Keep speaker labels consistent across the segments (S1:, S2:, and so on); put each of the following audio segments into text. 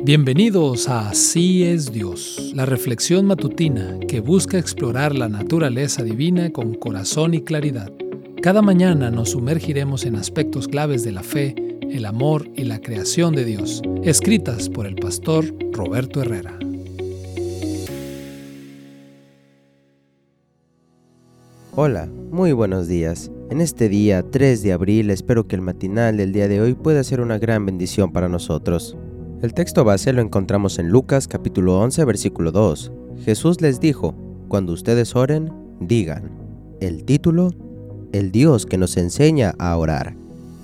S1: Bienvenidos a Así es Dios, la reflexión matutina que busca explorar la naturaleza divina con corazón y claridad. Cada mañana nos sumergiremos en aspectos claves de la fe, el amor y la creación de Dios, escritas por el pastor Roberto Herrera.
S2: Hola, muy buenos días. En este día 3 de abril espero que el matinal del día de hoy pueda ser una gran bendición para nosotros. El texto base lo encontramos en Lucas capítulo 11 versículo 2. Jesús les dijo: cuando ustedes oren, digan. El título: El Dios que nos enseña a orar.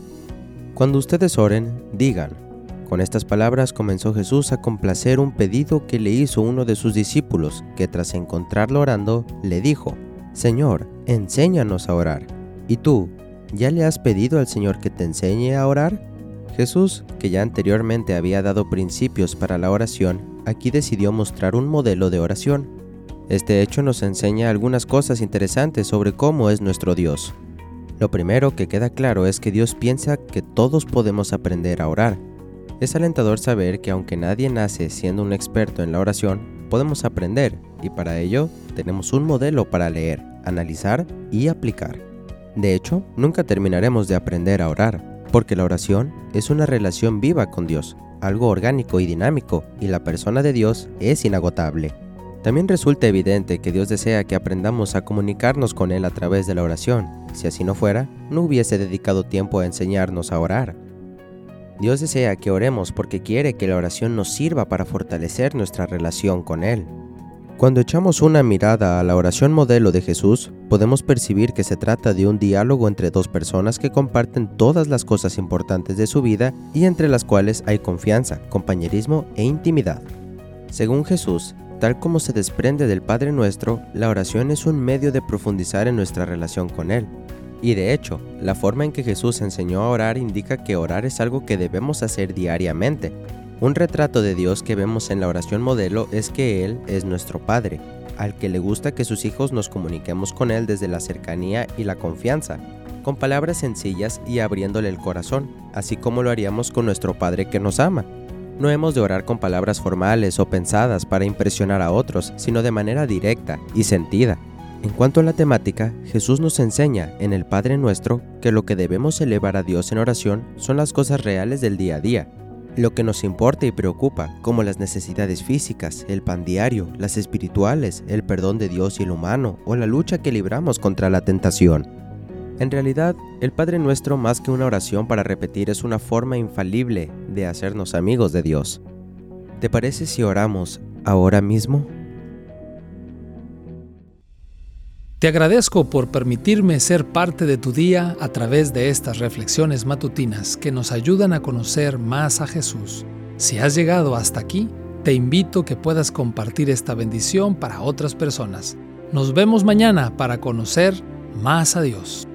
S2: Cuando ustedes oren, digan. Con estas palabras comenzó Jesús a complacer un pedido que le hizo uno de sus discípulos, que tras encontrarlo orando, le dijo: Señor, enséñanos a orar. ¿Y tú, ya le has pedido al Señor que te enseñe a orar? Jesús, que ya anteriormente había dado principios para la oración, aquí decidió mostrar un modelo de oración. Este hecho nos enseña algunas cosas interesantes sobre cómo es nuestro Dios. Lo primero que queda claro es que Dios piensa que todos podemos aprender a orar. Es alentador saber que aunque nadie nace siendo un experto en la oración, podemos aprender, y para ello tenemos un modelo para leer, analizar y aplicar. De hecho, nunca terminaremos de aprender a orar, porque la oración es una relación viva con Dios, algo orgánico y dinámico, y la persona de Dios es inagotable. También resulta evidente que Dios desea que aprendamos a comunicarnos con Él a través de la oración. Si así no fuera, no hubiese dedicado tiempo a enseñarnos a orar. Dios desea que oremos porque quiere que la oración nos sirva para fortalecer nuestra relación con Él. Cuando echamos una mirada a la oración modelo de Jesús, podemos percibir que se trata de un diálogo entre dos personas que comparten todas las cosas importantes de su vida y entre las cuales hay confianza, compañerismo e intimidad. Según Jesús, tal como se desprende del Padre Nuestro, la oración es un medio de profundizar en nuestra relación con Él. Y de hecho, la forma en que Jesús enseñó a orar indica que orar es algo que debemos hacer diariamente. Un retrato de Dios que vemos en la oración modelo es que Él es nuestro Padre, al que le gusta que sus hijos nos comuniquemos con Él desde la cercanía y la confianza, con palabras sencillas y abriéndole el corazón, así como lo haríamos con nuestro Padre que nos ama. No hemos de orar con palabras formales o pensadas para impresionar a otros, sino de manera directa y sentida. En cuanto a la temática, Jesús nos enseña en el Padre Nuestro que lo que debemos elevar a Dios en oración son las cosas reales del día a día, lo que nos importa y preocupa, como las necesidades físicas, el pan diario, las espirituales, el perdón de Dios y el humano, o la lucha que libramos contra la tentación. En realidad, el Padre Nuestro, más que una oración para repetir, es una forma infalible de hacernos amigos de Dios. ¿Te parece si oramos ahora mismo?
S1: Te agradezco por permitirme ser parte de tu día a través de estas reflexiones matutinas que nos ayudan a conocer más a Jesús. Si has llegado hasta aquí, te invito a que puedas compartir esta bendición para otras personas. Nos vemos mañana para conocer más a Dios.